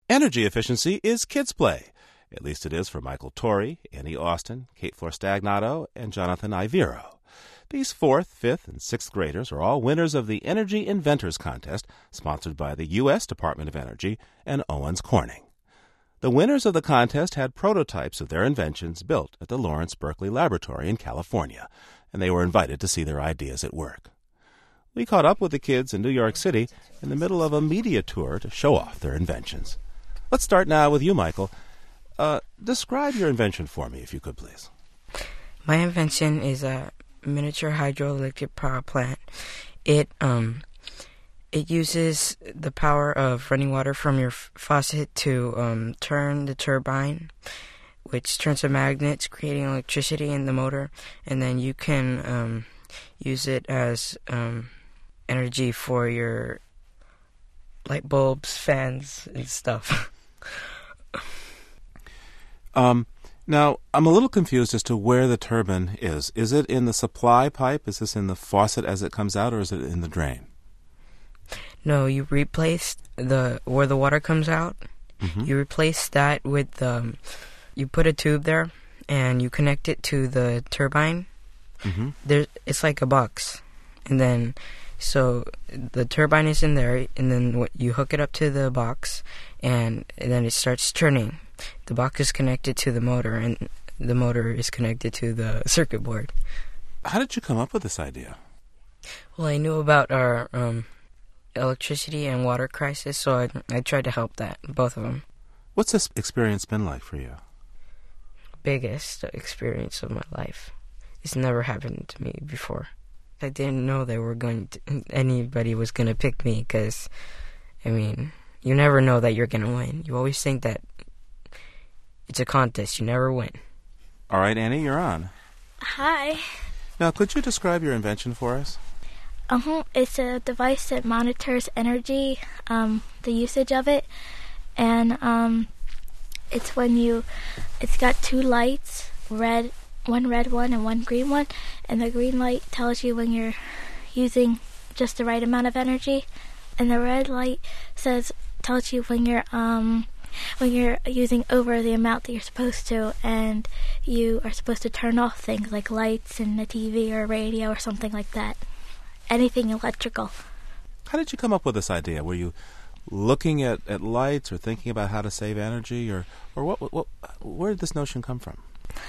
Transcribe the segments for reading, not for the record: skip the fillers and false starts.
Energy efficiency is kids' play. At least it is for Michael Torrey, Annie Austin, Kate Flor-Stagnato, and Jonathan Ivero. These 4th, 5th, and 6th graders are all winners of the Energy Inventors Contest, sponsored by the U.S. Department of Energy and Owens Corning. The winners of the contest had prototypes of their inventions built at the Lawrence Berkeley Laboratory in California, and they were invited to see their ideas at work. We caught up with the kids in New York City in the middle of a media tour to show off their inventions. Let's start now with you, Michael. Describe your invention for me, if you could, please. My invention is a miniature hydroelectric power plant. It uses the power of running water from your faucet to turn the turbine, which turns the magnets, creating electricity in the motor, and then you can use it as energy for your light bulbs, fans, and stuff. Now, I'm a little confused as to where the turbine is. Is it in the supply pipe? Is this in the faucet as it comes out, or is it in the drain? No, you replace where the water comes out. Mm-hmm. You replace that with you put a tube there, and you connect it to the turbine. Mm-hmm. It's like a box, and then so the turbine is in there, and then you hook it up to the box, and then it starts turning. The box is connected to the motor, and the motor is connected to the circuit board. How did you come up with this idea? Well, I knew about our electricity and water crisis, so I tried to help both of them. What's this experience been like for you? Biggest experience of my life. It's never happened to me before. I didn't know anybody was going to pick me because, you never know that you're going to win. You always think that it's a contest. You never win. All right, Annie, you're on. Hi. Now, could you describe your invention for us? It's a device that monitors energy, the usage of it, and it's got 2 lights, one red one and one green one, and the green light tells you when you're using just the right amount of energy, and the red light tells you when you're using over the amount that you're supposed to, and you are supposed to turn off things like lights and the TV or radio or something like that. Anything electrical. How did you come up with this idea? Were you looking at lights or thinking about how to save energy, or what where did this notion come from?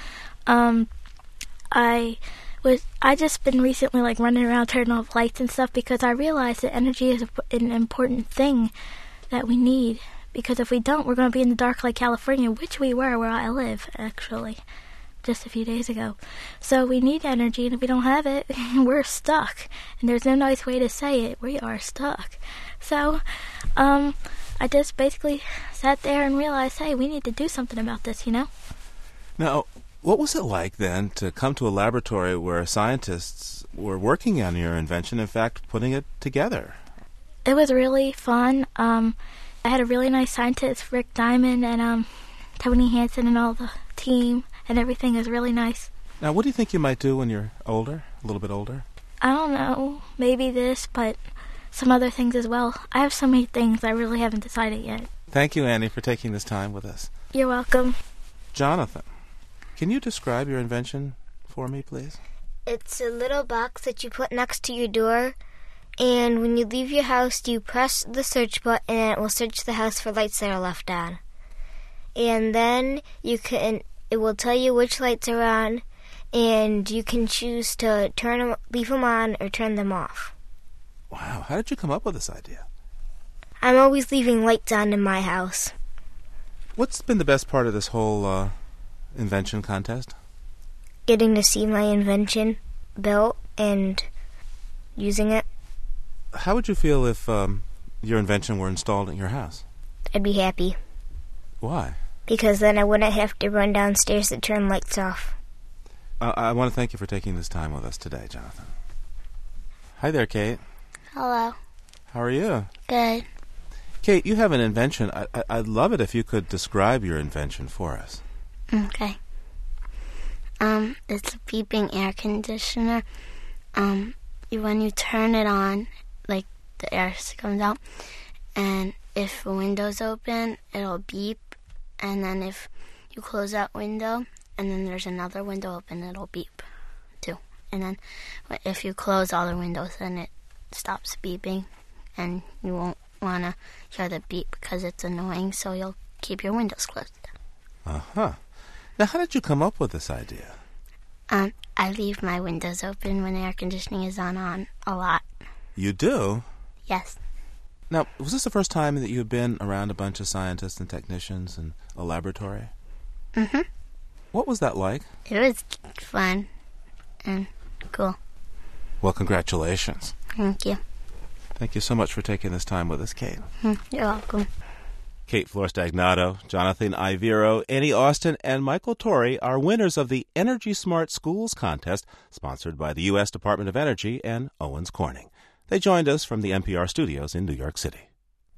I just been recently running around turning off lights and stuff because I realized that energy is an important thing that we need. Because if we don't, we're going to be in the dark like California, which we were where I live, actually, just a few days ago. So we need energy, and if we don't have it, we're stuck. And there's no nice way to say it. We are stuck. So I just basically sat there and realized, hey, we need to do something about this, Now, what was it like then to come to a laboratory where scientists were working on your invention, in fact, putting it together? It was really fun. I had a really nice scientist, Rick Diamond, and Tony Hansen and all the team, and everything is really nice. Now, what do you think you might do when you're older, a little bit older? I don't know, maybe this, but some other things as well. I have so many things I really haven't decided yet. Thank you, Annie, for taking this time with us. You're welcome. Jonathan, can you describe your invention for me, please? It's a little box that you put next to your door, and when you leave your house, you press the search button, and it will search the house for lights that are left on. And then it will tell you which lights are on, and you can choose to leave them on or turn them off. Wow, how did you come up with this idea? I'm always leaving lights on in my house. What's been the best part of this whole invention contest? Getting to see my invention built and using it. How would you feel if your invention were installed in your house? I'd be happy. Why? Because then I wouldn't have to run downstairs to turn lights off. I want to thank you for taking this time with us today, Jonathan. Hi there, Kate. Hello. How are you? Good. Kate, you have an invention. I'd love it if you could describe your invention for us. Okay. It's a beeping air conditioner. When you turn it on, the air comes out, and if a window's open, it'll beep. And then if you close that window and then there's another window open, it'll beep too. And then if you close all the windows, then it stops beeping. And you won't want to hear the beep because it's annoying, so you'll keep your windows closed. Uh-huh. Now, how did you come up with this idea? I leave my windows open when air conditioning is on a lot. You do? Yes. Now, was this the first time that you had been around a bunch of scientists and technicians in a laboratory? Mm-hmm. What was that like? It was fun and cool. Well, congratulations. Thank you. Thank you so much for taking this time with us, Kate. You're welcome. Kate Florstagnato, Jonathan Ivero, Annie Austin, and Michael Torrey are winners of the Energy Smart Schools contest sponsored by the U.S. Department of Energy and Owens Corning. They joined us from the NPR studios in New York City.